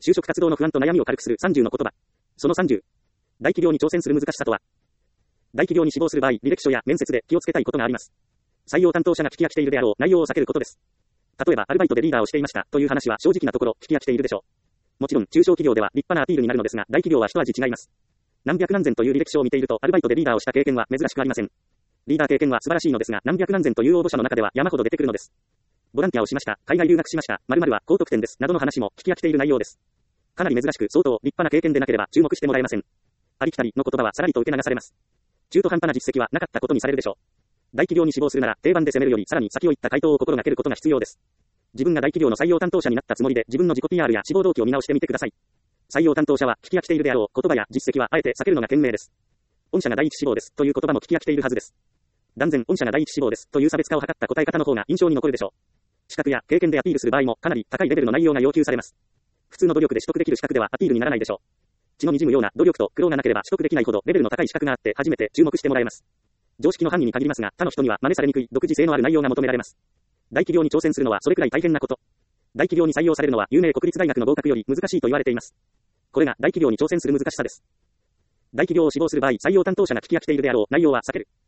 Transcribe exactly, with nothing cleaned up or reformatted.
就職活動の不安と悩みを軽くするさんじゅうの言葉。そのさんじゅう。大企業に挑戦する難しさとは。大企業に志望する場合、履歴書や面接で気をつけたいことがあります。採用担当者が聞き飽きているであろう内容を避けることです。例えば、アルバイトでリーダーをしていましたという話は正直なところ聞き飽きているでしょう。もちろん、中小企業では立派なアピールになるのですが、大企業は一味違います。何百何千という履歴書を見ていると、アルバイトでリーダーをした経験は珍しくありません。リーダー経験は素晴らしいのですが、何百何千という応募者の中では山ほど出てくるのです。ボランティアをしました、海外留学しました、〇〇は高得点です、などの話も聞き飽きている内容です。かなり珍しく相当立派な経験でなければ注目してもらえません。ありきたりの言葉はさらりと受け流されます。中途半端な実績はなかったことにされるでしょう。大企業に志望するなら定番で攻めるよりさらに先を行った回答を心がけることが必要です。自分が大企業の採用担当者になったつもりで自分の自己 ピーアール や志望動機を見直してみてください。採用担当者は聞き飽きているであろう言葉や実績はあえて避けるのが賢明です。御社が第一志望ですという言葉も聞き飽きているはずです。断然御社が第一志望ですという差別化を図った答え方の方が印象に残るでしょう。資格や経験でアピールする場合もかなり高いレベルの内容が要求されます。普通の努力で取得できる資格ではアピールにならないでしょう。血の滲むような努力と苦労がなければ取得できないほどレベルの高い資格があって初めて注目してもらえます。常識の範囲に限りますが、他の人には真似されにくい独自性のある内容が求められます。大企業に挑戦するのはそれくらい大変なこと。大企業に採用されるのは有名国立大学の合格より難しいと言われています。これが大企業に挑戦する難しさです。大企業を志望する場合、採用担当者が聞き飽きているであろう内容は避ける。